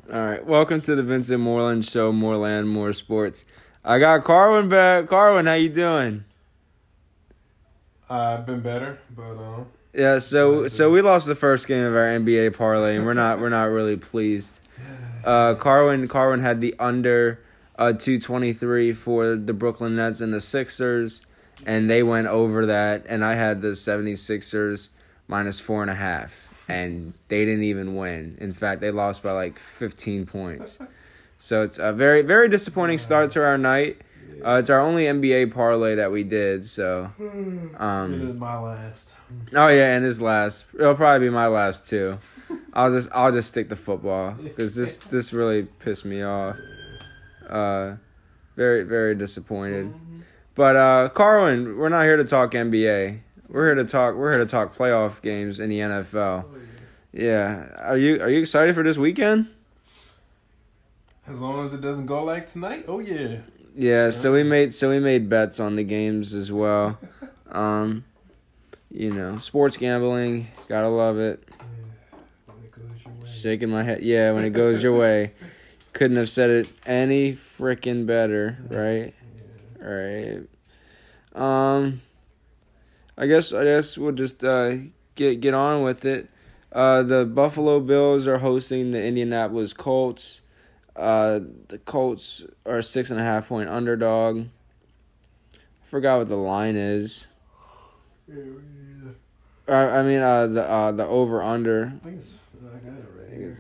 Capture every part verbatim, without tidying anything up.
All right, welcome to the Vincent Moreland Show, More Land, More Sports. I got Carwin back. Carwin, how you doing? Uh, I've been better, but um. Yeah, so so we lost the first game of our N B A parlay, and we're not we're not really pleased. Uh, Carwin Carwin had the under uh two twenty three for the Brooklyn Nets and the Sixers, and they went over that, and I had the 76ers minus four and a half. And they didn't even win. In fact, they lost by like fifteen points. So it's a very, very disappointing start to our night. Uh, it's our only N B A parlay that we did. So, um, it is my last. Oh yeah, and his last. It'll probably be my last too. I'll just, I'll just stick to football because this, this really pissed me off. Uh, very, very disappointed. But uh, Carwin, we're not here to talk N B A. We're here to talk. We're here to talk playoff games in the N F L. Yeah, are you are you excited for this weekend? As long as it doesn't go like tonight, oh yeah. Yeah, so we made so we made bets on the games as well. Um, you know, sports gambling, gotta love it. Yeah, when it goes your way. Shaking my head, yeah, when it goes your way. Couldn't have said it any freaking better, right? Yeah. Right. Um. I guess I guess we'll just uh, get get on with it. Uh, the Buffalo Bills are hosting the Indianapolis Colts. Uh, the Colts are a six and a half point underdog. I forgot what the line is. Yeah, Uh, I mean uh, the uh, the over under. I think it's. I got it right here.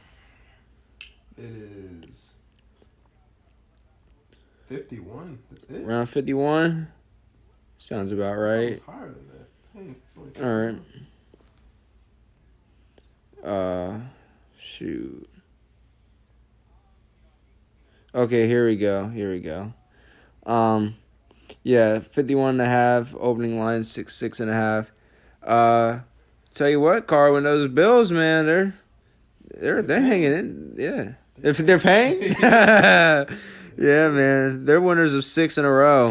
It is fifty-one. That's it. Around fifty one. Sounds about right. It's higher than that. Hey, All right. Uh, shoot. Okay, here we go. Here we go. Um, yeah, fifty-one and a half. Opening line six six and a half. Uh, tell you what, Carwin, those Bills, man, they're they're they're hanging in. Yeah, if they're paying. Yeah, man, they're winners of six in a row.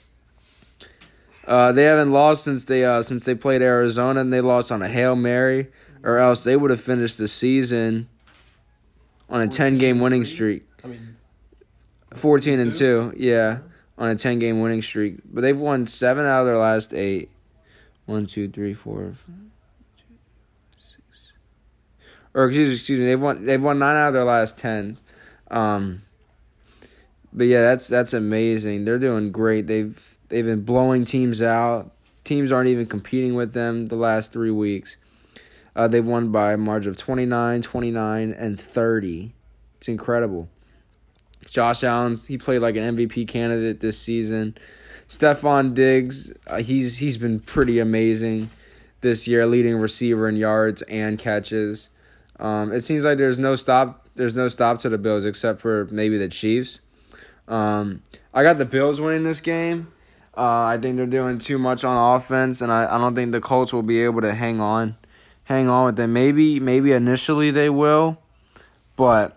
Uh, they haven't lost since they uh since they played Arizona, and they lost on a Hail Mary, or else they would have finished the season on a ten-game winning streak. I mean, fourteen and two, yeah, on a ten-game winning streak. But they've won seven out of their last eight. One, two, three, four, five, two, six. Or excuse me, excuse me, they've won they've won nine out of their last ten. Um, but yeah, that's that's amazing. They're doing great. They've They've been blowing teams out. Teams aren't even competing with them the last three weeks. Uh, they've won by a margin of twenty-nine, twenty-nine, and thirty. It's incredible. Josh Allen, he played like an M V P candidate this season. Stephon Diggs, uh, he's he's been pretty amazing this year, leading receiver in yards and catches. Um, it seems like there's no stop. There's no stop to the Bills except for maybe the Chiefs. Um, I got the Bills winning this game. Uh, I think they're doing too much on offense, and I, I don't think the Colts will be able to hang on, hang on with them. Maybe maybe initially they will, but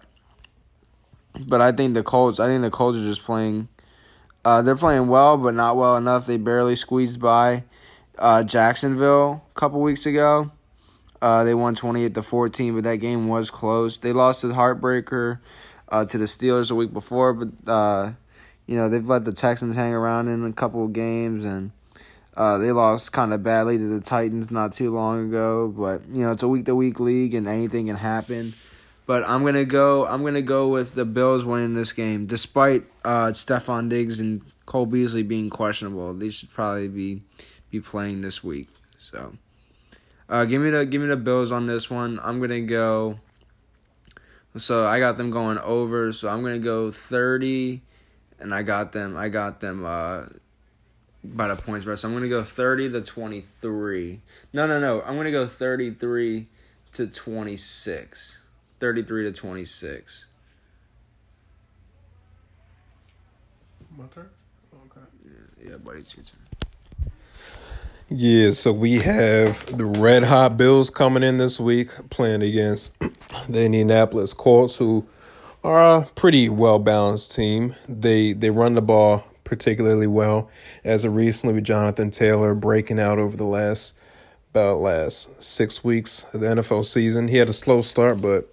but I think the Colts. I think the Colts are just playing. Uh, they're playing well, but not well enough. They barely squeezed by uh, Jacksonville a couple weeks ago. Uh, they won twenty-eight to fourteen, but that game was close. They lost the heartbreaker uh, to the Steelers a week before, but. Uh, You know, they've let the Texans hang around in a couple of games, and uh, they lost kind of badly to the Titans not too long ago. But, you know, it's a week-to-week league, and anything can happen. But I'm going to go I'm gonna go with the Bills winning this game, despite uh, Stephon Diggs and Cole Beasley being questionable. They should probably be be playing this week. So, uh, give me the give me the Bills on this one. I'm going to go – so I got them going over, so I'm going to go thirty – and I got them. I got them uh, by the points spread. So I'm gonna go thirty to twenty-three. No, no, no. I'm gonna go thirty-three to twenty-six. Thirty-three to twenty-six. My turn. Okay. Yeah, yeah, buddy, it's your turn. Yeah, so we have the Red Hot Bills coming in this week, playing against the Indianapolis Colts, who are a pretty well-balanced team. They they run the ball particularly well, as of recently with Jonathan Taylor breaking out over the last about last six weeks of the N F L season. He had a slow start, but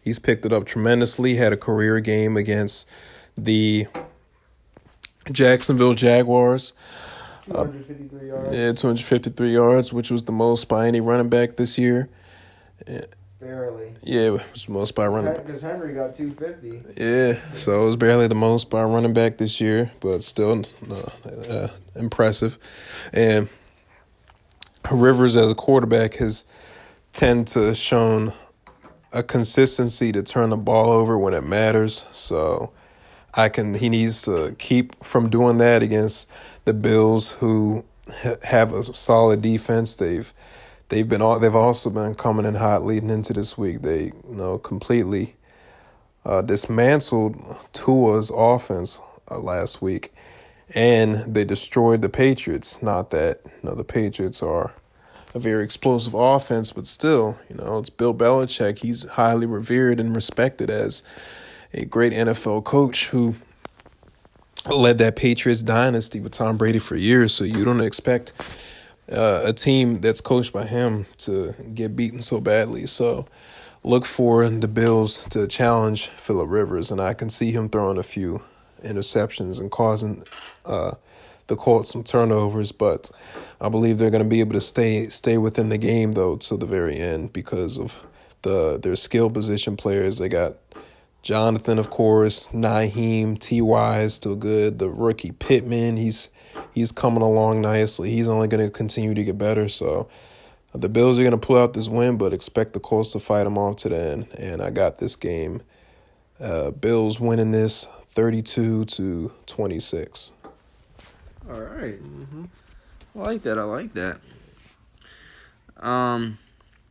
He's picked it up tremendously. Had a career game against the Jacksonville Jaguars. two hundred fifty-three yards. Yeah, two hundred fifty-three yards, which was the most by any running back this year. Barely. Yeah, it was the most by running back. Because Henry got two fifty. Yeah, so it was barely the most by running back this year, but still uh, uh, impressive. And Rivers as a quarterback has tend to shown a consistency to turn the ball over when it matters. So I can he needs to keep from doing that against the Bills, who ha- have a solid defense. They've they've been all, they've also been coming in hot leading into this week. They you know completely uh, dismantled Tua's offense uh, last week, and they destroyed the Patriots. Not that you know the Patriots are a very explosive offense, but still, you know, it's Bill Belichick. He's highly revered and respected as a great N F L coach who led that Patriots dynasty with Tom Brady for years. So you don't expect uh, a team that's coached by him to get beaten so badly. So look for the Bills to challenge Phillip Rivers, and I can see him throwing a few interceptions and causing uh, the Colts some turnovers, but I believe they're going to be able to stay stay within the game, though, till the very end because of the their skill position players. They got Jonathan, of course, Naheem, T Y is still good. The rookie Pittman, he's he's coming along nicely. He's only going to continue to get better. So the Bills are going to pull out this win, but expect the Colts to fight them off to the end. And I got this game. Uh, Bills winning this thirty-two to twenty-six. All right. Mm-hmm. I like that. I like that. Um.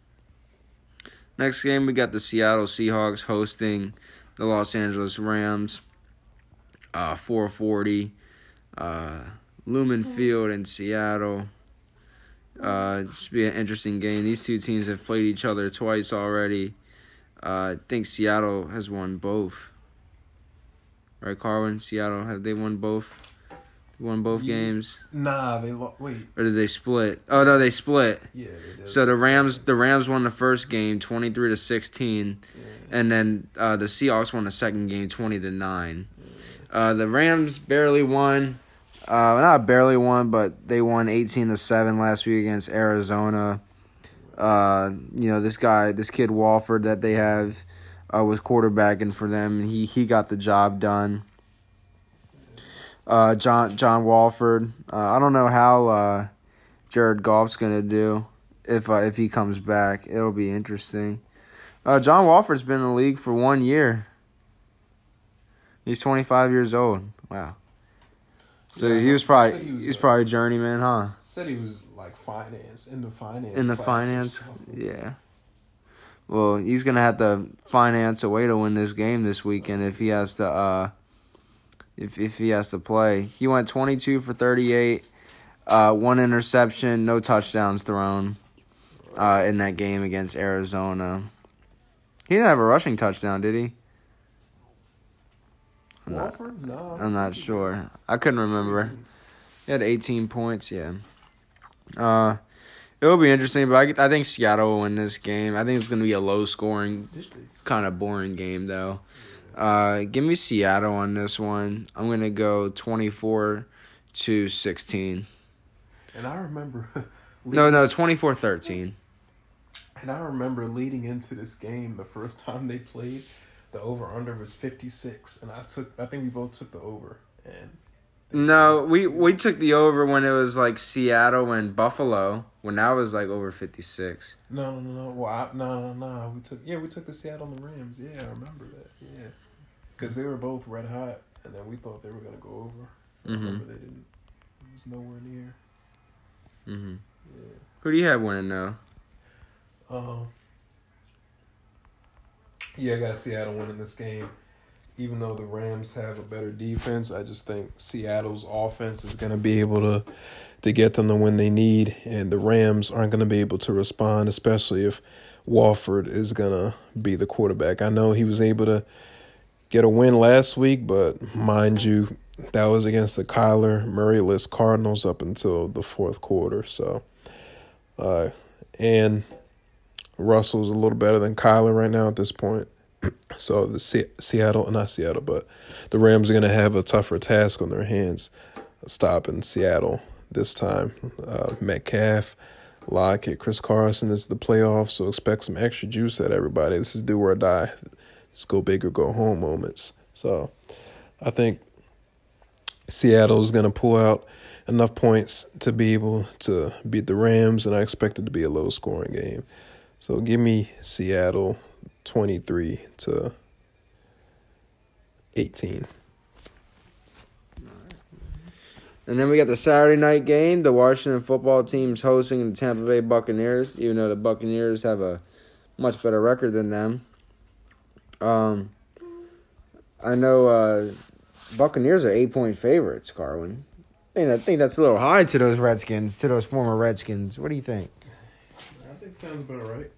Next game, we got the Seattle Seahawks hosting the Los Angeles Rams. Uh, four forty. Uh, Lumen Field in Seattle. Uh, it should be an interesting game. These two teams have played each other twice already. Uh, I think Seattle has won both. Right, Carwin? Seattle, have they won both? Won both yeah. games? Nah, they lo- wait. Or did they split? Oh no, they split. Yeah, they did. So the Rams, the Rams won the first game, twenty three to sixteen, yeah. and then uh, the Seahawks won the second game, twenty to nine. Uh, the Rams barely won, uh, not barely won, but they won eighteen to seven last week against Arizona. Uh, you know this guy, this kid Walford that they have, uh, was quarterbacking for them, and he he got the job done. Uh, John John Walford. Uh, I don't know how uh, Jared Goff's gonna do if uh, if he comes back. It'll be interesting. Uh, John Walford's been in the league for one year. He's twenty-five years old. Wow. So Yeah, he was probably he was, he's uh, probably a journeyman, huh? Said he was like finance in the finance. In the class or finance, something. yeah. Well, he's gonna have to finance a way to win this game this weekend if he has to. Uh, If if he has to play. He went twenty-two for thirty-eight, uh, one interception, no touchdowns thrown uh, in that game against Arizona. He didn't have a rushing touchdown, did he? I'm not, Walford? No. I'm not sure. I couldn't remember. He had eighteen points, yeah. Uh, it will be interesting, but I, I think Seattle will win this game. I think it's going to be a low-scoring, kind of boring game, though. Uh, give me Seattle on this one. I'm gonna go twenty-four to sixteen. And I remember. No, no, twenty-four thirteen. And I remember leading into this game, the first time they played, the over under was fifty-six, and I took. I think we both took the over. And No, we we took the over when it was like Seattle and Buffalo. When that was like over fifty-six. No, no, no, no. Well, I, no, no, no. We took. Yeah, we took the Seattle and the Rams. Yeah, I remember that. Yeah. Because they were both red hot, and then we thought they were going to go over. I Mm-hmm. remember they didn't. It was nowhere near. Mm-hmm. Yeah. Who do you have winning though? Um. Yeah, I got Seattle winning this game. Even though the Rams have a better defense, I just think Seattle's offense is going to be able to to get them the win they need, and the Rams aren't going to be able to respond, especially if Walford is going to be the quarterback. I know he was able to get a win last week, but mind you, that was against the Kyler Murray-less Cardinals up until the fourth quarter. So, uh, and Russell's a little better than Kyler right now at this point. So the Se- Seattle, not Seattle, but the Rams are going to have a tougher task on their hands stopping Seattle this time. Uh, Metcalf, Lockett, Chris Carson. This is the playoffs, so expect some extra juice at everybody. This is do or die. This go big or go home moments. So I think Seattle is going to pull out enough points to be able to beat the Rams, and I expect it to be a low-scoring game. So give me Seattle twenty-three to eighteen. And then we got the Saturday night game. The Washington football team's hosting the Tampa Bay Buccaneers, even though the Buccaneers have a much better record than them. Um, I know uh, Buccaneers are eight-point favorites, Carwin. I think, I think that's a little high to those Redskins, to those former Redskins. What do you think? I think sounds about right.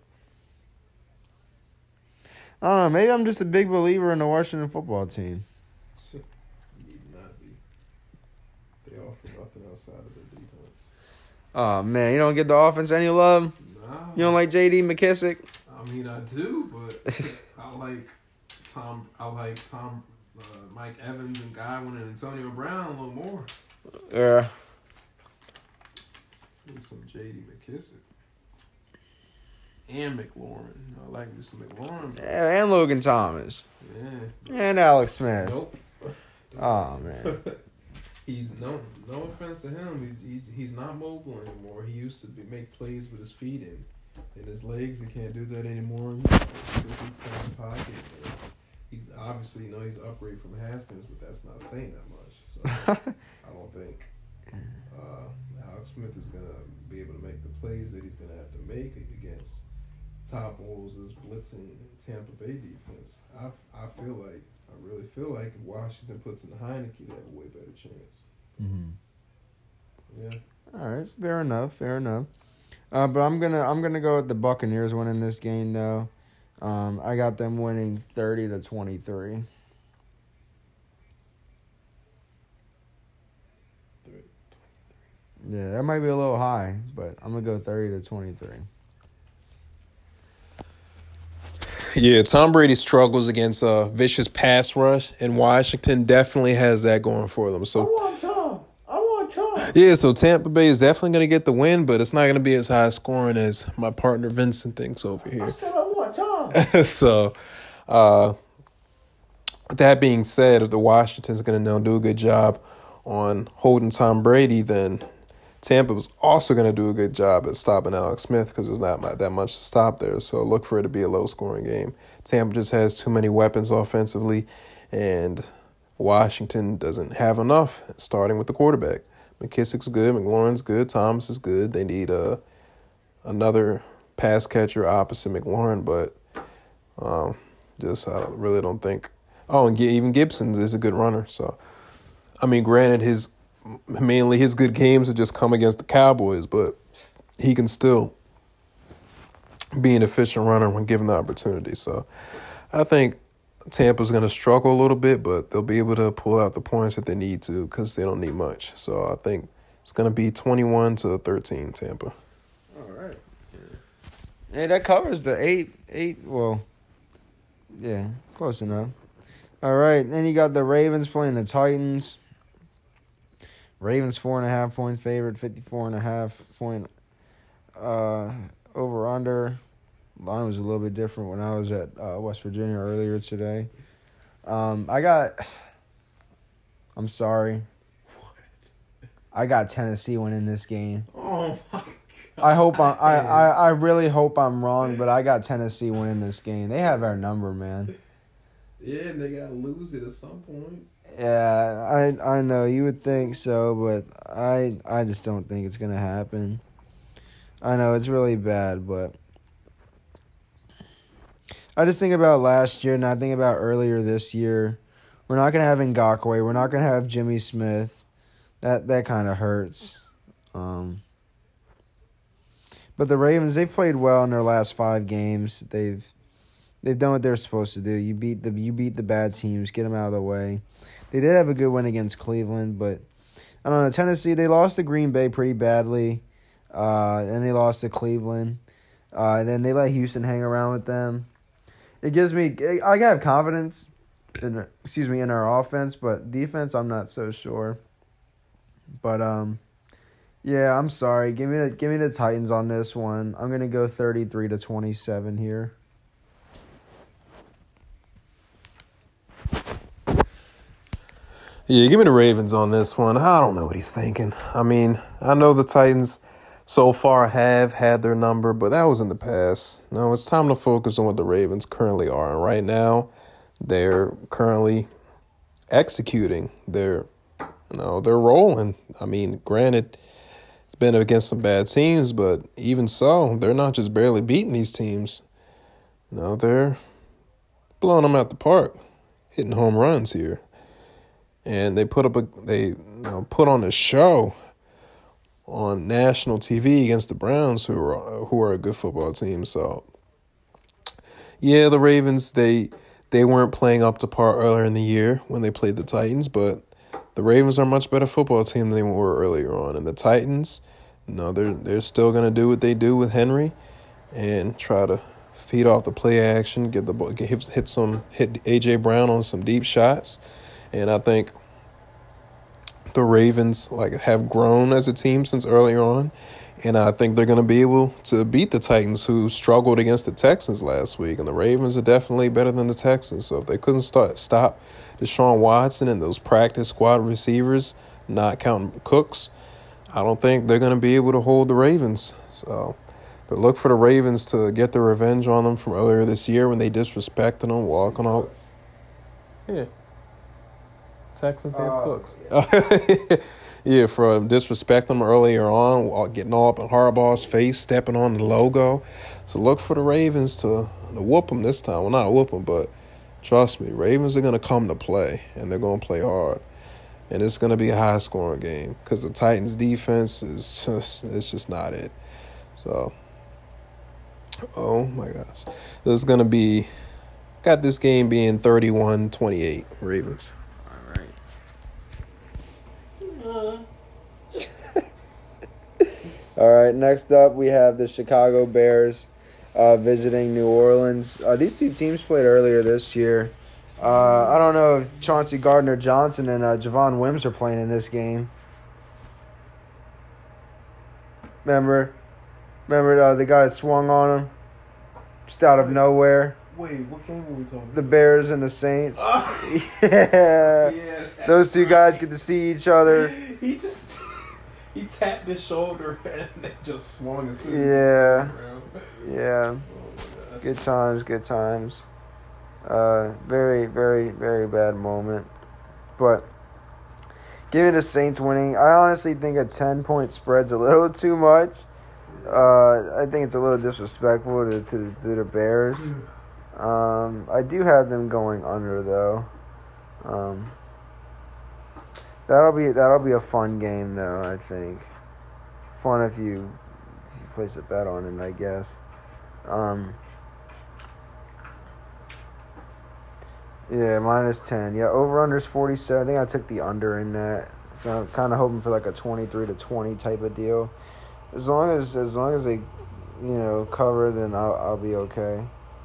I don't know. Maybe I'm just a big believer in the Washington football team. Need not be. They offer nothing outside of the defense. Oh, man. You don't get the offense any love? Nah. You don't like J D McKissick? I mean, I do, but I like Tom. I like Tom, uh, Mike Evans, and Godwin, and Antonio Brown a little more. Yeah. Need some J D McKissick and McLaurin. I like me some McLaurin. Yeah, and Logan Thomas. Yeah. And Alex Smith. Nope. Oh, man. He's no no offense to him. He, he he's not mobile anymore. He used to be, make plays with his feet and and his legs. He can't do that anymore. He's in the pocket. He's obviously, you know, he's an upgrade from Haskins, but that's not saying that much. So I don't think uh, Alex Smith is gonna be able to make the plays that he's gonna have to make against Todd Bowles' blitzing Tampa Bay defense. I I feel like I really feel like if Washington puts in Heineke, they have a way better chance. Mm-hmm. Yeah. All right, fair enough, fair enough. Uh, but I'm gonna I'm gonna go with the Buccaneers winning this game though. Um, I got them winning thirty to twenty-three. Yeah, that might be a little high, but I'm gonna go thirty to twenty-three. Yeah, Tom Brady struggles against a vicious pass rush, and Washington definitely has that going for them. So I want Tom. I want Tom. yeah, so Tampa Bay is definitely going to get the win, but it's not going to be as high scoring as my partner Vincent thinks over here. I said I want Tom. so, uh, with that being said, if the Washington's going to now do a good job on holding Tom Brady, then Tampa was also going to do a good job at stopping Alex Smith because there's not that much to stop there. So look for it to be a low-scoring game. Tampa just has too many weapons offensively, and Washington doesn't have enough, starting with the quarterback. McKissick's good. McLaurin's good. Thomas is good. They need uh, another pass catcher opposite McLaurin, but um, just I really don't think. Oh, and even Gibson is a good runner. So, I mean, granted, his mainly his good games have just come against the Cowboys, but he can still be an efficient runner when given the opportunity. So, I think Tampa's going to struggle a little bit, but they'll be able to pull out the points that they need to because they don't need much. So, I think it's going to be twenty-one to thirteen Tampa. All right. Hey, that covers the eight, eight, well, yeah, close enough. All right, then you got the Ravens playing the Titans. Ravens four and a half point favorite, fifty-four and a half point uh, over under. Line was a little bit different when I was at uh, West Virginia earlier today. Um, I got, I'm sorry. I got Tennessee winning this game. Oh my God. I hope I'm, I, I, I really hope I'm wrong, but I got Tennessee winning this game. They have our number, man. Yeah, and they got to lose it at some point. Yeah, I I know you would think so, but I I just don't think it's gonna happen. I know it's really bad, but I just think about last year and I think about earlier this year. We're not gonna have Ngakoue. We're not gonna have Jimmy Smith. That that kind of hurts. Um, but the Ravens, they've played well in their last five games. They've they've done what they're supposed to do. You beat the you beat the bad teams, get them out of the way. They did have a good win against Cleveland, but I don't know. Tennessee, they lost to Green Bay pretty badly, uh, and they lost to Cleveland. Uh, and then they let Houston hang around with them. it gives me I have confidence in excuse me in our offense, but defense I'm not so sure. But um, yeah, I'm sorry. Give me the give me the Titans on this one. I'm gonna go thirty-three to twenty-seven here. Yeah, give me the Ravens on this one. I don't know what he's thinking. I mean, I know the Titans so far have had their number, but that was in the past. No, it's time to focus on what the Ravens currently are. And right now, they're currently executing. They're, you know, they're rolling. I mean, granted, it's been against some bad teams, but even so, they're not just barely beating these teams. No, they're blowing them out the park, hitting home runs here. And they put up a they you know, put on a show on national T V against the Browns, who are who are a good football team. So yeah, the Ravens they they weren't playing up to par earlier in the year when they played the Titans, but the Ravens are a much better football team than they were earlier on. And the Titans, no, they're they're still gonna do what they do with Henry and try to feed off the play action, get the ball, get, hit some hit A J Brown on some deep shots. And I think the Ravens like have grown as a team since earlier on, and I think they're going to be able to beat the Titans, who struggled against the Texans last week. And the Ravens are definitely better than the Texans. So if they couldn't start stop Deshaun Watson and those practice squad receivers, not counting Cooks, I don't think they're going to be able to hold the Ravens. So but look for the Ravens to get their revenge on them from earlier this year when they disrespected them, walking all. Yeah. Texans, they have uh, Cooks. Yeah. yeah, from disrespecting them earlier on, getting all up in Harbaugh's face, stepping on the logo. So look for the Ravens to, to whoop them this time. Well, not whoop them, but trust me, Ravens are going to come to play, and they're going to play hard. And it's going to be a high-scoring game because the Titans' defense is just, it's just not it. So, oh, my gosh. This is going to be, got this game being thirty-one twenty-eight, Ravens. All right, next up we have the Chicago Bears uh, visiting New Orleans. Uh, these two teams played earlier this year. Uh, I don't know if Chauncey Gardner-Johnson and uh, Javon Wims are playing in this game. Remember? Remember uh, the guy that swung on him? Just out of wait, nowhere. Wait, what game were we talking about? The Bears and the Saints. Oh. yeah. yeah Those two guys get to see each other. He just... He tapped his shoulder and they just swung as soon yeah. as Yeah. Oh good times, good times. Uh, very, very, very bad moment. But give me the Saints winning. I honestly think a ten-point spread's a little too much. Uh, I think it's a little disrespectful to, to, to the Bears. Um, I do have them going under, though. Um... That'll be that'll be a fun game though, I think. Fun if you if you place a bet on it, I guess. Um, yeah, minus ten. Yeah, over under's forty-seven. I think I took the under in that. So I'm kind of hoping for like a twenty-three to twenty type of deal. As long as as long as they, you know, cover, then I'll I'll be okay.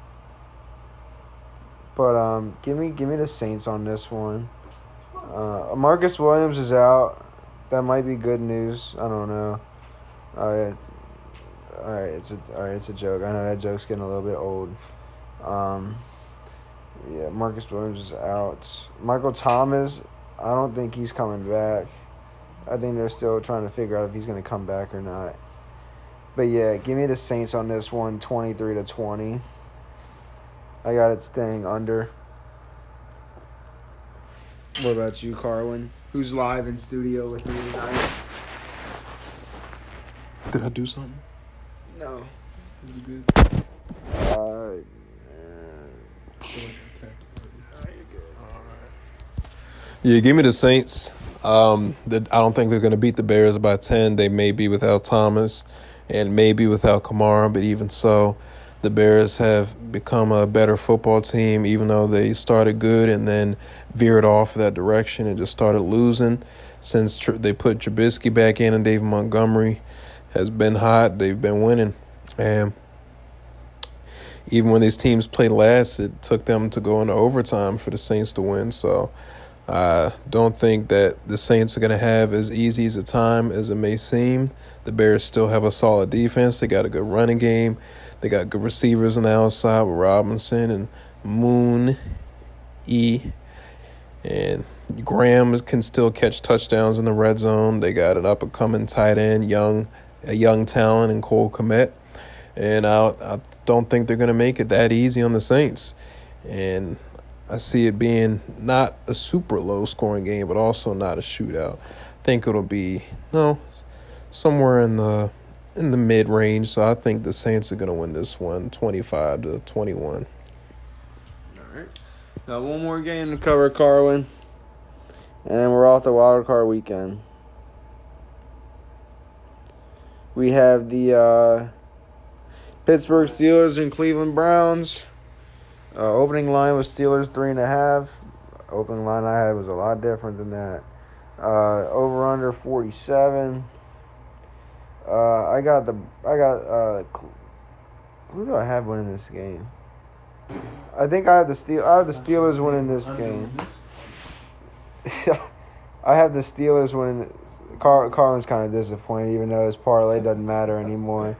But um, give me give me the Saints on this one. Uh, Marcus Williams is out. That might be good news. I don't know. All right, all right, it's a all right. It's a joke. I know that joke's getting a little bit old. Um, yeah, Marcus Williams is out. Michael Thomas, I don't think he's coming back. I think they're still trying to figure out if he's going to come back or not. But yeah, give me the Saints on this one, twenty-three to twenty. I got it staying under. What about you, Carlin? Who's live in studio with me tonight? Did I do something? No. Was it good? Uh, Yeah, give me the Saints. Um, the, I don't think they're going to beat the Bears by ten. They may be without Thomas and maybe without Kamara, but even so, the Bears have become a better football team, even though they started good and then veered off that direction and just started losing. Since tr- they put Trubisky back in and David Montgomery has been hot, they've been winning. And even when these teams played last, it took them to go into overtime for the Saints to win. So I don't think that the Saints are going to have as easy as a time as it may seem. The Bears still have a solid defense. They got a good running game. They got good receivers on the outside with Robinson and Moon, E. And Graham can still catch touchdowns in the red zone. They got an up-and-coming tight end, young, a young talent in Cole Kmet. And I, I don't think they're going to make it that easy on the Saints. And I see it being not a super low-scoring game, but also not a shootout. I think it'll be, you know, somewhere in the in the mid-range. So I think the Saints are going to win this one, twenty-five to twenty-one. All right. Now one more game to cover, Carwin. And we're off the wild card weekend. We have the uh, Pittsburgh Steelers and Cleveland Browns. Uh, opening line was Steelers three and a half. Opening line I had was a lot different than that. Uh, over under forty-seven. Uh, I got the I got uh, who do I have winning this game? I think I have the Steel I have the Steelers winning this game. I have the Steelers winning. Car Carlin's kind of disappointed, even though his parlay doesn't matter anymore.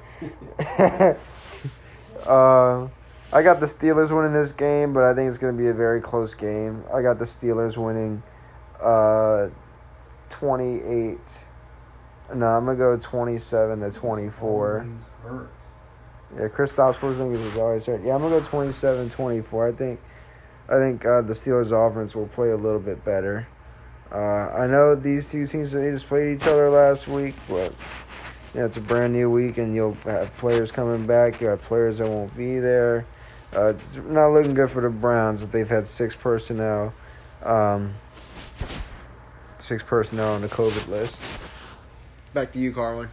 uh, I got the Steelers winning this game, but I think it's going to be a very close game. I got the Steelers winning uh, twenty-eight. No, I'm going to go twenty-seven to twenty-four. Yeah, Kristaps Porzingis is always hurt. Yeah, I'm going to go twenty-seven twenty-four. I think I think uh, the Steelers' offense will play a little bit better. Uh, I know these two teams, they just played each other last week, but yeah, it's a brand new week, and you'll have players coming back. You have players that won't be there. Uh, it's not looking good for the Browns that they've had six personnel, um, six personnel on the COVID list. Back to you, Carwin.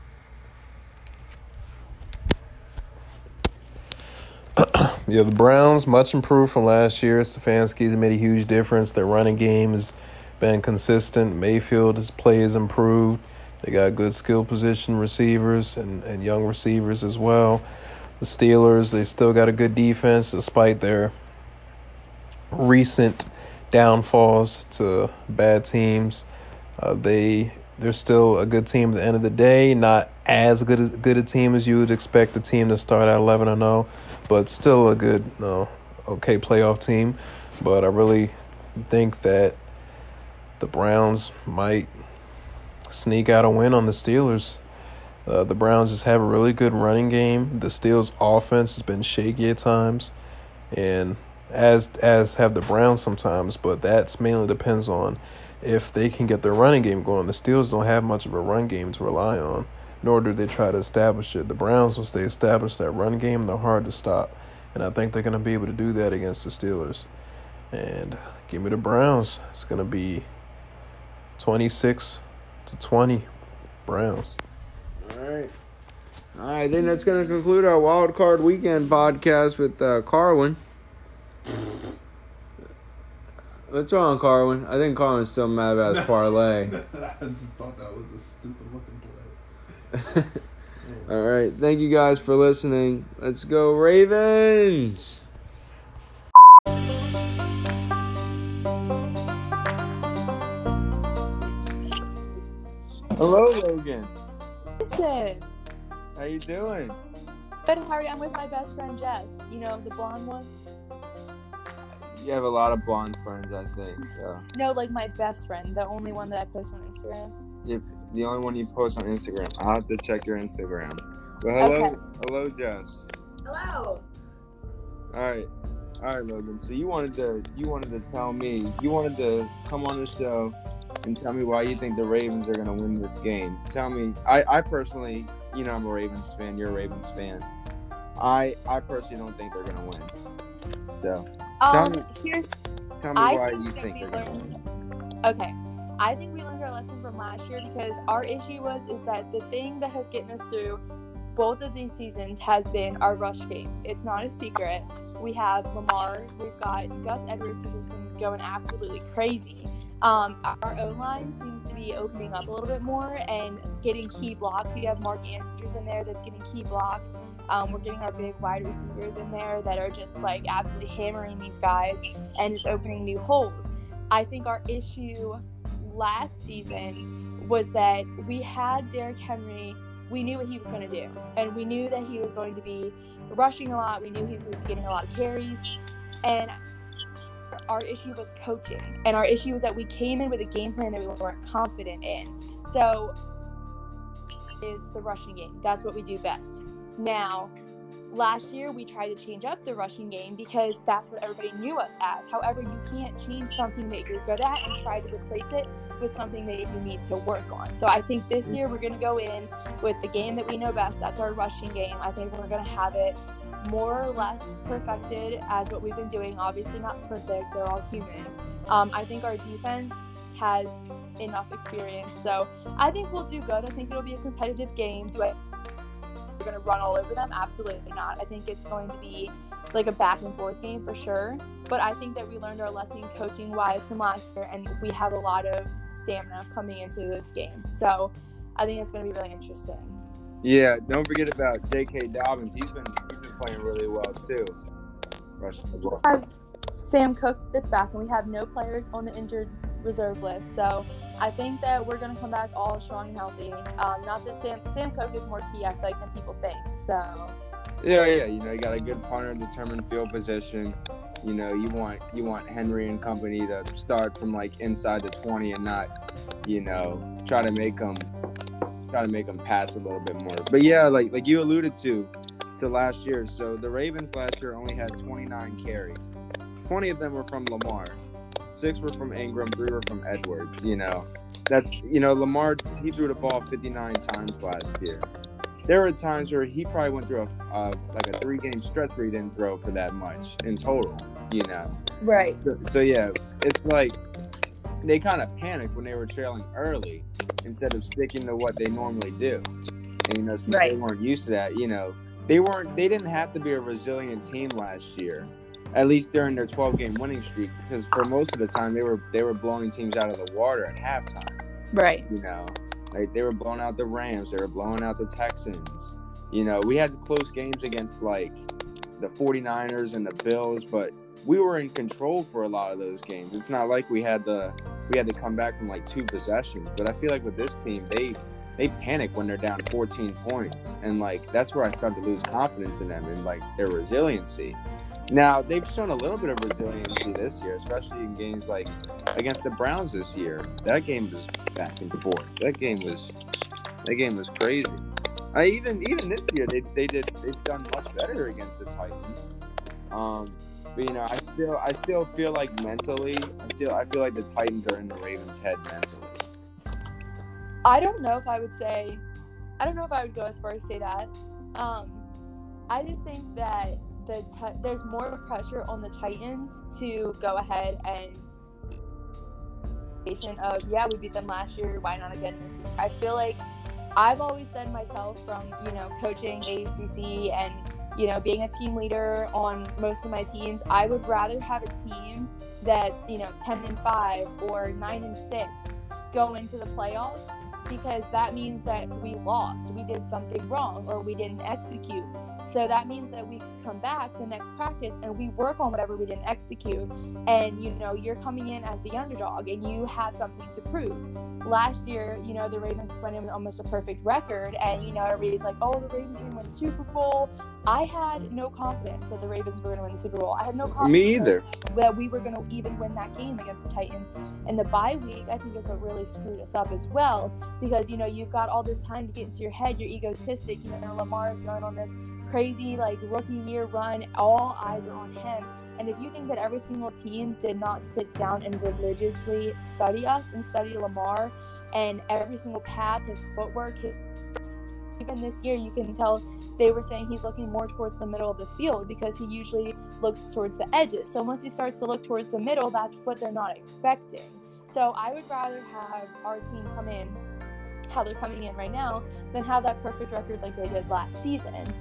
Yeah, the Browns, much improved from last year. Stefanski's made a huge difference. Their running game has been consistent. Mayfield's play has improved. They got good skill position receivers and, and young receivers as well. The Steelers, they still got a good defense despite their recent downfalls to bad teams. Uh, they, they're still a good team at the end of the day. Not as good, as good a team as you would expect a team to start at eleven and oh, but still a good, you know, okay playoff team. But I really think that the Browns might sneak out a win on the Steelers. Uh, the Browns just have a really good running game. The Steelers' offense has been shaky at times, and as as have the Browns sometimes, but that's mainly depends on if they can get their running game going. The Steelers don't have much of a run game to rely on, nor do they try to establish it. The Browns, once they establish that run game, they're hard to stop, and I think they're going to be able to do that against the Steelers. And give me the Browns. It's going to be twenty-six to twenty Browns. All right. All right, I think that's going to conclude our Wild Card Weekend podcast with uh, Carwin. What's wrong, Carwin? I think Carwin's still mad about his parlay. I just thought that was a stupid-looking play. All right, thank you guys for listening. Let's go Ravens! Hello, Logan. Listen. How you doing? Good, how are you? I'm with my best friend Jess. You know, the blonde one? You have a lot of blonde friends, I think. So. No, like my best friend. The only one that I post on Instagram. You're the only one you post on Instagram. I'll have to check your Instagram. But hello, okay. Hello, Jess. Hello. All right. All right, Logan. So you wanted to you wanted to tell me, you wanted to come on the show and tell me why you think the Ravens are going to win this game. Tell me. I, I personally, you know, I'm a Ravens fan. You're a Ravens fan. I I personally don't think they're going to win. So tell Um, me, here's. tell me I why think you that think we they're going to win. learned. Okay, I think we learned our lesson from last year because our issue was is that the thing that has gotten us through both of these seasons has been our rush game. It's not a secret. we have Lamar. We've got Gus Edwards, who's just been going absolutely crazy. Um, our O-line seems to be opening up a little bit more and getting key blocks. We have Mark Andrews in there that's getting key blocks. Um, we're getting our big wide receivers in there that are just, like, absolutely hammering these guys, and it's opening new holes. I think our issue last season was that we had Derrick Henry. We knew what he was going to do, and we knew that he was going to be rushing a lot. We knew he was going to be getting a lot of carries, and our issue was coaching, and our issue was that we came in with a game plan that we weren't confident in. So is the rushing game. That's what we do best. Now, last year we tried to change up the rushing game because that's what everybody knew us as. However, you can't change something that you're good at and try to replace it with something that you need to work on. So I think this year we're going to go in with the game that we know best. That's our rushing game. I think we're going to have it more or less perfected as what we've been doing. Obviously not perfect. They're all human. Um, I think our defense has enough experience. So I think we'll do good. I think it'll be a competitive game. Do I we're going to run all over them? Absolutely not. I think it's going to be like a back and forth game for sure. But I think that we learned our lesson coaching wise from last year, and we have a lot of stamina coming into this game. So I think it's going to be really interesting. Yeah, don't forget about J K. Dobbins. He's been he's been playing really well too. Rushing the ball. We have Sam Cook that's back, and we have no players on the injured reserve list. So I think that we're going to come back all strong and healthy. Um, not that Sam Sam Cook is more key, I feel like, than people think. So yeah, yeah, you know, you got a good punter, determined field position. You know, you want you want Henry and company to start from like inside the twenty and not, you know, try to make them try to make them pass a little bit more. But yeah, like like you alluded to to last year. So the Ravens last year only had twenty-nine carries. twenty of them were from Lamar. Six were from Ingram, three were from Edwards. You know, that you know Lamar, he threw the ball fifty-nine times last year. There were times where he probably went through a uh, like a three-game stretch where he didn't throw for that much in total. You know, right. So, so yeah, it's like they kind of panicked when they were trailing early instead of sticking to what they normally do. And you know, since right. they weren't used to that, you know, they weren't. They didn't have to be a resilient team last year. At least during their twelve-game winning streak, because for most of the time they were they were blowing teams out of the water at halftime. Right. You know, like they were blowing out the Rams, they were blowing out the Texans. You know, we had close games against like the forty-niners and the Bills, but we were in control for a lot of those games. It's not like we had the we had to come back from like two possessions. But I feel like with this team, they they panic when they're down fourteen points, and like that's where I started to lose confidence in them and like their resiliency. Now, they've shown a little bit of resiliency this year, especially in games like against the Browns this year. That game was back and forth. That game was that game was crazy. I even even this year they they did they've done much better against the Titans. Um, but you know, I still I still feel like mentally, I still I feel like the Titans are in the Ravens' head mentally. I don't know if I would say I don't know if I would go as far as say that. Um, I just think that The t- there's more pressure on the Titans to go ahead and of yeah we beat them last year, why not again this year? I feel like I've always said myself from you know coaching A C C and you know being a team leader on most of my teams, I would rather have a team that's you know ten and five or nine and six go into the playoffs, because that means that we lost, we did something wrong, or we didn't execute. So that means that we come back the next practice and we work on whatever we didn't execute. And, you know, you're coming in as the underdog and you have something to prove. Last year, you know, the Ravens went in with almost a perfect record. And, you know, everybody's like, oh, the Ravens are going to win the Super Bowl. I had no confidence that the Ravens were going to win the Super Bowl. I had no confidence Me either. that we were going to even win that game against the Titans. And the bye week, I think, is what really screwed us up as well. Because, you know, you've got all this time to get into your head. You're egotistic. You know, Lamar is going on this crazy like rookie year run, all eyes are on him. And if you think that every single team did not sit down and religiously study us and study Lamar and every single path, his footwork, his, even this year you can tell they were saying he's looking more towards the middle of the field because he usually looks towards the edges. So once he starts to look towards the middle, that's what they're not expecting. So I would rather have our team come in how they're coming in right now than have that perfect record like they did last season.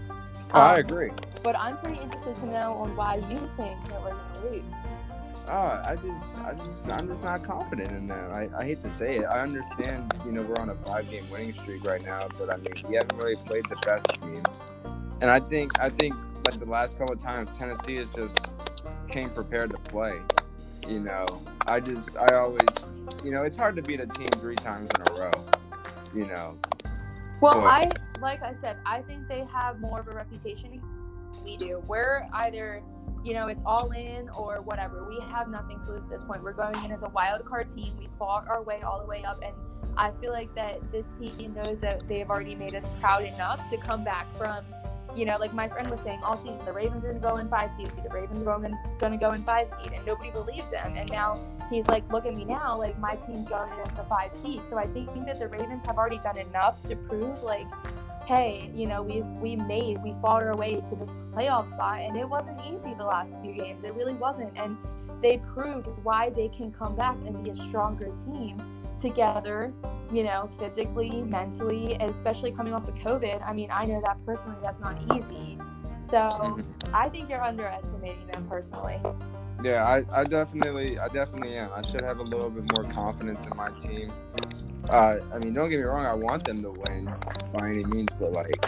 Oh, I Um, agree. But I'm pretty interested to know on why you think that we're going to lose. Oh, I just, I just, I'm just not confident in them. I, I hate to say it. I understand, you know, we're on a five-game winning streak right now, but I mean, we haven't really played the best teams. And I think, I think, like the last couple of times, Tennessee has just came prepared to play. You know, I just, I always, you know, it's hard to beat a team three times in a row. You know. Well, But- I like I said, I think they have more of a reputation than we do. We're either, you know, it's all in or whatever. We have nothing to lose at this point. We're going in as a wild card team. We fought our way all the way up, and I feel like that this team knows that they've already made us proud enough to come back from, you know, like my friend was saying all season, the Ravens are going to go in five seed. The Ravens are going to go in five seed, and nobody believed him. And now he's like, look at me now, like my team's going in as the five seed. So I think that the Ravens have already done enough to prove, like, hey, you know, we we made, we fought our way to this playoff spot, and it wasn't easy the last few games. It really wasn't. And they proved why they can come back and be a stronger team together, you know, physically, mentally, and especially coming off of COVID. I mean, I know that personally, that's not easy. So I think you're underestimating them personally. Yeah, I, I definitely, I definitely am. I should have a little bit more confidence in my team. Uh, I mean, don't get me wrong. I want them to win by any means, but like,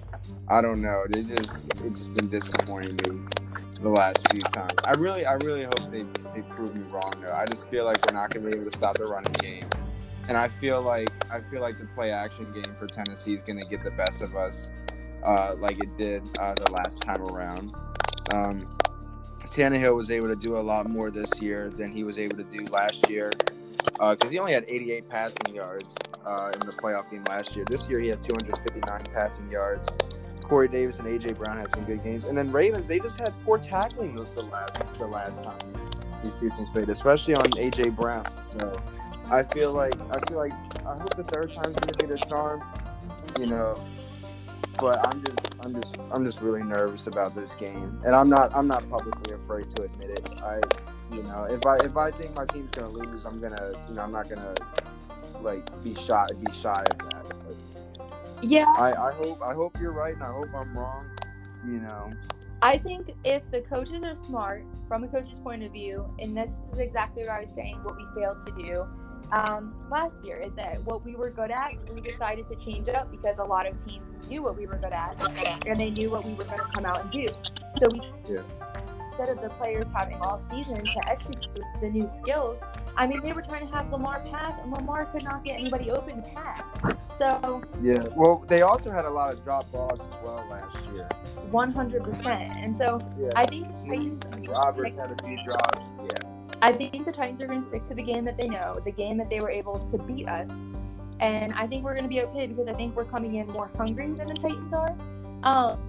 I don't know. They just, it's just been disappointing me the last few times. I really, I really hope they they prove me wrong though. I just feel like we're not gonna be able to stop the running game, and I feel like, I feel like the play action game for Tennessee is gonna get the best of us, uh, like it did uh, the last time around. Um, Tannehill was able to do a lot more this year than he was able to do last year, because uh, he only had eighty-eight passing yards uh, in the playoff game last year. This year he had two hundred fifty-nine passing yards. Corey Davis and A J Brown had some good games, and then Ravens, they just had poor tackling the, the last the last time these two teams played, especially on A J Brown. So I feel like I feel like I hope the third time's gonna be the charm, you know. But I'm just I'm just I'm just really nervous about this game, and I'm not I'm not publicly afraid to admit it. I you know if I if I think my team's gonna lose, I'm gonna you know I'm not gonna like be shy be shy of that. But Yeah. I, I hope I hope you're right, and I hope I'm wrong. You know. I think if the coaches are smart, from a coach's point of view, and this is exactly what I was saying, what we failed to do um, last year, is that what we were good at, we decided to change up because a lot of teams knew what we were good at, and they knew what we were going to come out and do. So we, Yeah. instead of the players having all season to execute the new skills, I mean, they were trying to have Lamar pass, and Lamar could not get anybody open to pass. So Yeah. Well, they also had a lot of drop balls as well last year. one hundred percent. And so Yeah. I think the Titans are gonna Roberts stick- had a few drops. Yeah. I think the Titans are going to stick to the game that they know, the game that they were able to beat us. And I think we're going to be okay because I think we're coming in more hungry than the Titans are. Um,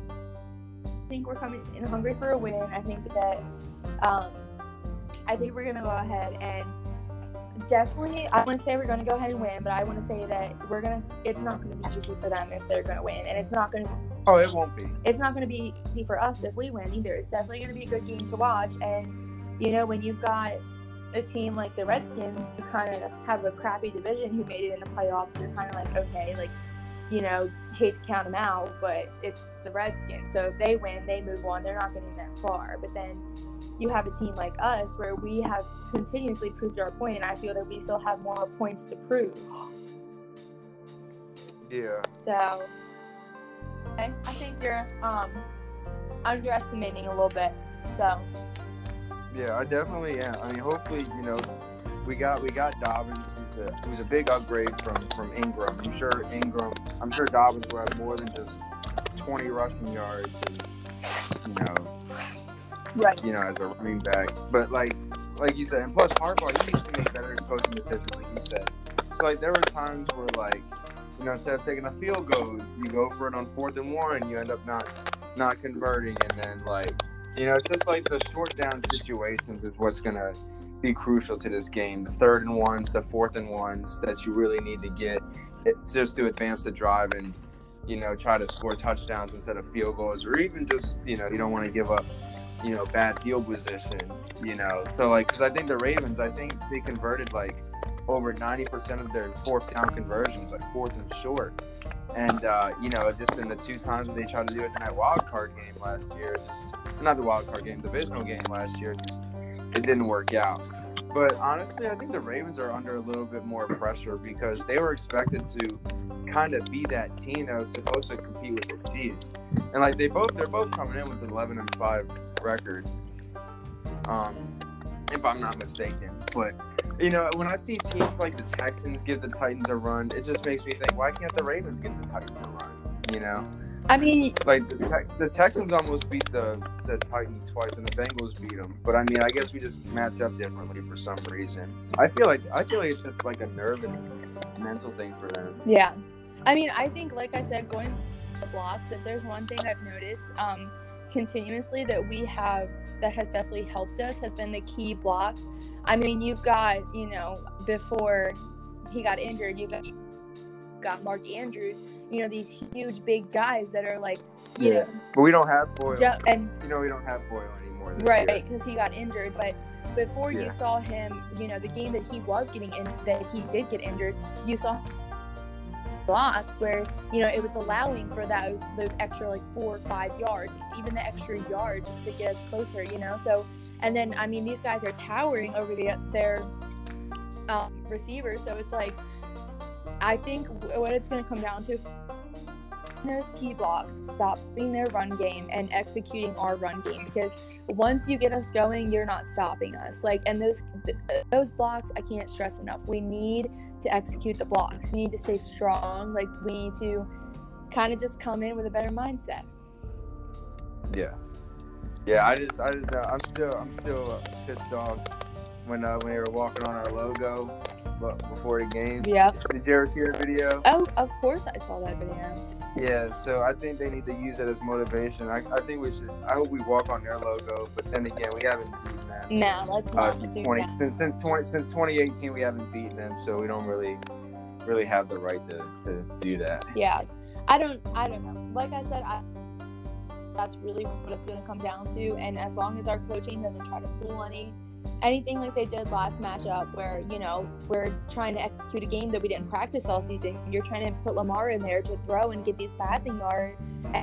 I think we're coming in hungry for a win. I think that um, I think we're going to go ahead and definitely, I want to say we're going to go ahead and win, but I want to say that we're going to, it's not going to be easy for them if they're going to win. And it's not going to Oh, it won't be. it's not going to be easy for us if we win either. It's definitely going to be a good game to watch. And, you know, when you've got a team like the Redskins who kind of have a crappy division who made it in the playoffs, you're kind of like, okay, like, you know, hate to count them out, but it's the Redskins. So if they win, they move on. They're not getting that far. But then you have a team like us where we have continuously proved our point, and I feel that we still have more points to prove. Yeah. So I I think you're um, underestimating a little bit. So Yeah, I definitely am. I mean, hopefully, you know, we got we got Dobbins, who's a, who's a big upgrade from, from Ingram. I'm sure Ingram, I'm sure Dobbins will have more than just twenty rushing yards, and, you know, right. you know, as a running back. But like, like you said, and plus Harbaugh, he needs to make better coaching decisions, like you said. So like, there were times where like, you know, instead of taking a field goal, you go for it on fourth and one, you end up not not converting, and then like. You know, it's just like the short down situations is what's going to be crucial to this game. The third and ones, the fourth and ones that you really need to get it, just to advance the drive and, you know, try to score touchdowns instead of field goals, or even just, you know, you don't want to give up, you know, bad field position, you know. So, like, because I think the Ravens, I think they converted, like, over ninety percent of their fourth down conversions, like fourth and short. And, uh, you know, just in the two times that they tried to do it in that wild card game last year, just not the wild card game, divisional game last year, just it didn't work out. But honestly, I think the Ravens are under a little bit more pressure because they were expected to kind of be that team that was supposed to compete with the Chiefs. And like they both, they're both coming in with an eleven and five record, um, if I'm not mistaken. But you know, when I see teams like the Texans give the Titans a run, it just makes me think, why can't the Ravens give the Titans a run? You know, I mean, like the, te- the Texans almost beat the, the Titans twice, and the Bengals beat them. But I mean, I guess we just match up differently for some reason. I feel like I feel like it's just like a nerve and mental thing for them. yeah. I mean, I think, like I said, going the blocks, if there's one thing I've noticed um, continuously that we have that has definitely helped us has been the key blocks. I mean, you've got, you know, before he got injured, you've got, got Mark Andrews, you know, these huge big guys that are like, you Yeah. know, But we don't have Boyle. ju- and You know, we don't have Boyle anymore. This right, year. because he got injured. But before Yeah. you saw him, you know, the game that he was getting in, that he did get injured, you saw blocks where, you know, it was allowing for those those extra like four or five yards, even the extra yard just to get us closer, you know. So, and then I mean, these guys are towering over the, their um, receivers, so it's like, I think what it's going to come down to, those key blocks, stopping their run game and executing our run game, because once you get us going, you're not stopping us. Like, and those th- those blocks, I can't stress enough. We need to execute the blocks. We need to stay strong. Like, we need to kind of just come in with a better mindset. Yes. Yeah, I just, I just, uh, I'm still, I'm still uh, pissed off when uh, when they were walking on our logo but before the game. Yep. Did you ever see the video? Oh, of course I saw that video. Yeah, so I think they need to use it as motivation. I, I think we should. I hope we walk on their logo, but then again, we haven't beaten them. Nah, let's Uh, not since do twenty that. since since twenty since twenty eighteen, we haven't beaten them, so we don't really really have the right to, to do that. Yeah, I don't, I don't know. Like I said, I, that's really what it's going to come down to. And as long as our coaching doesn't try to pull any, anything like they did last matchup, where, you know, we're trying to execute a game that we didn't practice all season. You're trying to put Lamar in there to throw and get these passing yards, and,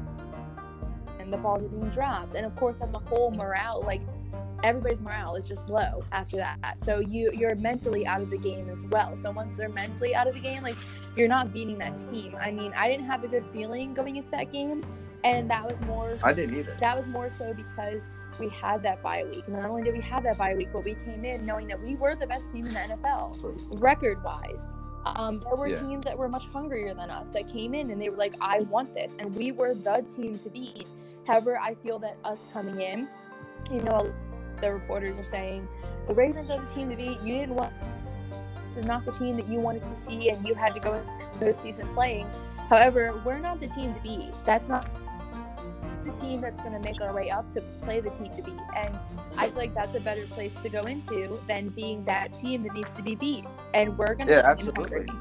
and the balls are being dropped. And of course, that's a whole morale. Like, everybody's morale is just low after that. So you you're mentally out of the game as well. So once they're mentally out of the game, like, you're not beating that team. I mean, I didn't have a good feeling going into that game, and that was more I didn't either. that was more so because we had that bye week. Not only did we have that bye week, but we came in knowing that we were the best team in the N F L record wise. Um, there were Yeah. teams that were much hungrier than us that came in and they were like, I want this, and we were the team to beat. However, I feel that us coming in, you know, the reporters are saying the Ravens are the team to beat. You didn't want, this is not the team that you wanted to see, and you had to go into the season playing. However, we're not the team to beat. That's not the team that's going to make our way up to play the team to beat. And I feel like that's a better place to go into than being that team that needs to be beat. And we're going to Yeah, come in absolutely. hungry.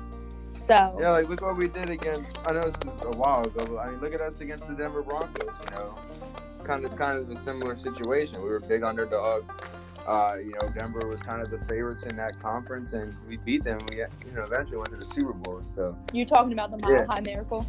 So Yeah, like look what we did against. I know this is a while ago, but I mean, look at us against the Denver Broncos. You know, kind of kind of a similar situation. We were a big underdog. Uh, you know, Denver was kind of the favorites in that conference, and we beat them. We, you know, eventually went to the Super Bowl. So you're talking about the Mile Yeah. High Miracle.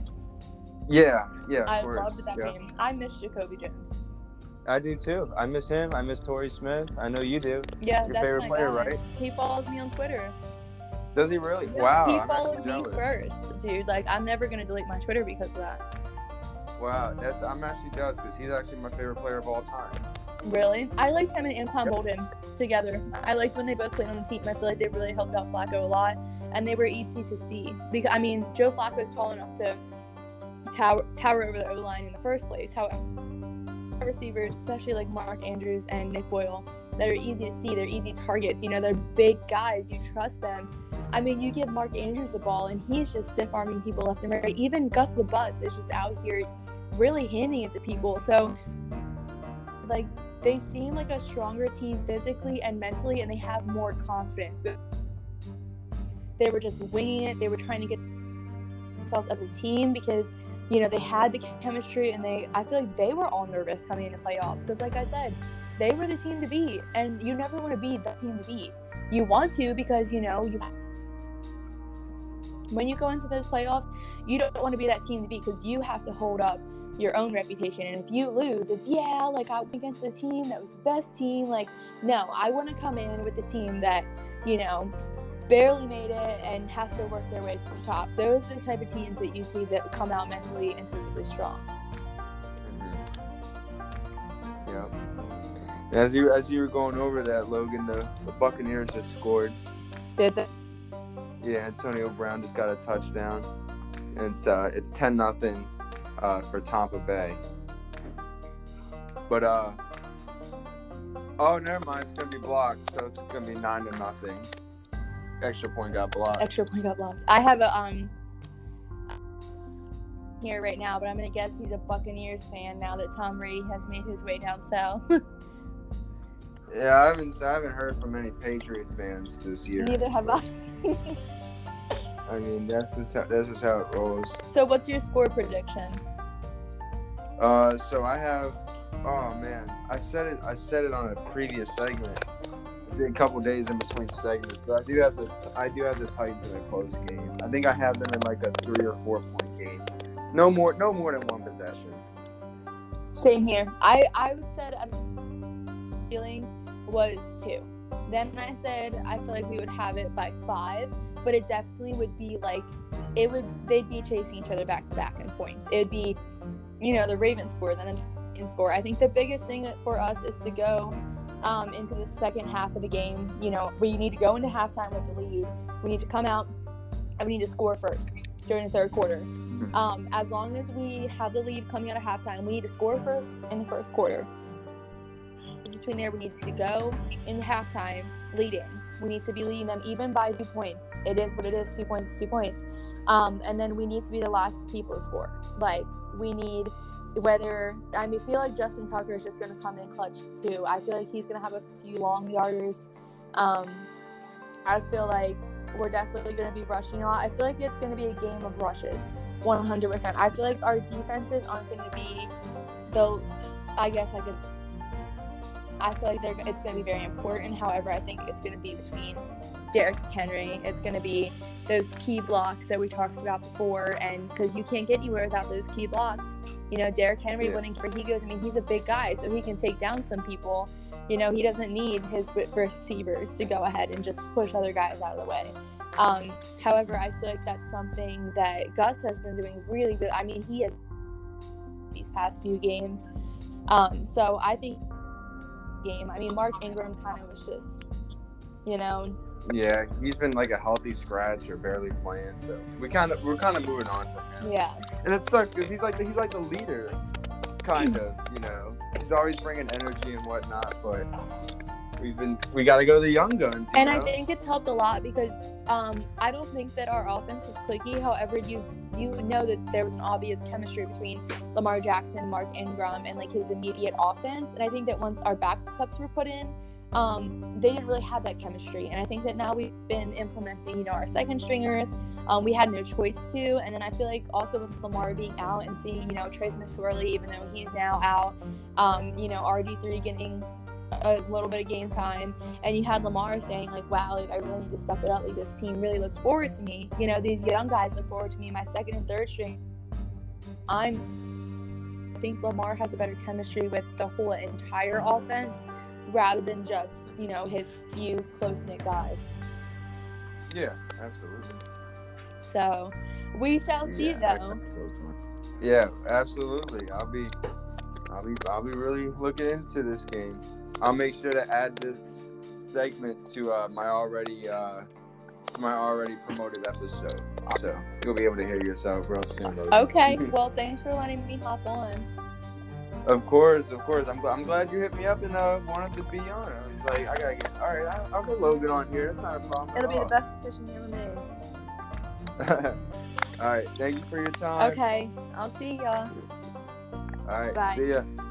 yeah, yeah, of I course. loved that yeah. game. I miss Jacoby Jones. I do too. I miss him. I miss Torrey Smith. I know you do. Yeah, Your that's favorite my player, guy. right? He follows me on Twitter. Does he really? Wow. He I'm followed actually me jealous. first, dude. Like, I'm never gonna delete my Twitter because of that. Wow, that's I'm actually jealous because he's actually my favorite player of all time. Really? I liked him and Anquan Yep. Bolden together. I liked when they both played on the team. I feel like they really helped out Flacco a lot, and they were easy to see. Because I mean, Joe Flacco is tall enough to tower tower over the O line in the first place. However, receivers, especially like Mark Andrews and Nick Boyle, that are easy to see. They're easy targets. You know, they're big guys. You trust them. I mean, you give Mark Andrews the ball, and he's just stiff arming people left and right. Even Gus the Bus is just out here really handing it to people. So, like, they seem like a stronger team physically and mentally, and they have more confidence. But they were just winging it. They were trying to get themselves as a team because, you know, they had the chemistry, and they, I feel like they were all nervous coming into playoffs because, like I said, they were the team to beat, and you never want to be the team to beat. You want to because, you know, you when you go into those playoffs, you don't want to be that team to beat because you have to hold up your own reputation. And if you lose, it's, yeah, like I went against this team that was the best team. Like, no, I want to come in with the team that, you know, barely made it and has to work their way to the top. Those are the type of teams that you see that come out mentally and physically strong. Mm-hmm. Yeah. As you as you were going over that, Logan, the, the Buccaneers just scored. Did they? Yeah, Antonio Brown just got a touchdown. And it's uh it's ten nothing uh for Tampa Bay. But uh oh, never mind, it's gonna be blocked, so it's gonna be nine to nothing. Extra point got blocked. Extra point got blocked. I have a um here right now, but I'm gonna guess he's a Buccaneers fan now that Tom Brady has made his way down south. Yeah, I haven't I haven't heard from any Patriot fans this year. Neither have I. I mean, that's just how, that's just how it rolls. So, what's your score prediction? Uh, so I have. Oh man, I said it. I said it on a previous segment. A couple days in between segments, but I do have the I do have the Titans in a close game. I think I have them in like a three or four point game. No more, no more than one possession. Same here. I I would said a feeling was two. Then I said I feel like we would have it by five, but it definitely would be like it would. They'd be chasing each other back to back in points. It would be, you know, the Ravens score, then the Titans score. I think the biggest thing for us is to go Um, into the second half of the game. You know, we need to go into halftime with the lead. We need to come out and we need to score first during the third quarter. Um, as long as we have the lead coming out of halftime, we need to score first in the first quarter. Between there, we need to go in halftime leading. We need to be leading them even by two points. It is what it is. Two points is two points. Um, and then we need to be the last people to score. Like, we need... Whether, I mean, I feel like Justin Tucker is just going to come in clutch too. I feel like he's going to have a few long yarders. Um, I feel like we're definitely going to be rushing a lot. I feel like it's going to be a game of rushes, one hundred percent. I feel like our defenses aren't going to be the, I guess I could, I feel like they're, it's going to be very important. However, I think it's going to be between Derrick Henry. It's going to be those key blocks that we talked about before, and because you can't get anywhere without those key blocks. You know, Derrick Henry, yeah. winning where he goes, I mean, he's a big guy, so he can take down some people. You know, he doesn't need his receivers to go ahead and just push other guys out of the way. Um, however, I feel like that's something that Gus has been doing really good. I mean, he has these past few games. Um, so I think game, I mean, Mark Ingram kind of was just, you know. Yeah, he's been like a healthy scratch or barely playing, so we kind of we're kind of moving on from him. Yeah. And it sucks because he's like the, he's like the leader, kind of. You know, he's always bringing energy and whatnot, but we've been we got to go the young guns. You and know? I think it's helped a lot because um, I don't think that our offense was clicky. However, you you know that there was an obvious chemistry between Lamar Jackson, Mark Ingram, and like his immediate offense. And I think that once our backups were put in, um, they didn't really have that chemistry. And I think that now we've been implementing, you know, our second stringers. Um, we had no choice to. And then I feel like also with Lamar being out and seeing, you know, Trace McSorley, even though he's now out, um, you know, R D three getting a little bit of game time, and you had Lamar saying like, wow, like I really need to step it up, like this team really looks forward to me, you know, these young guys look forward to me, my second and third string. I'm I think Lamar has a better chemistry with the whole entire offense rather than just, you know, his few close-knit guys. Yeah, absolutely. So we shall see yeah, though. Yeah, absolutely. I'll be I'll be I'll be really looking into this game. I'll make sure to add this segment to uh, my already uh, to my already promoted episode, so you'll be able to hear yourself real soon. Okay, well, thanks for letting me hop on. Of course, of course. I'm I'm glad you hit me up and uh, wanted to be on. I was like, I gotta get. All right, I'll, I'll get Logan on here. That's not a problem. It'll be all. the best decision you ever made. All right, thank you for your time. Okay, I'll see ya. All right, Bye. see ya.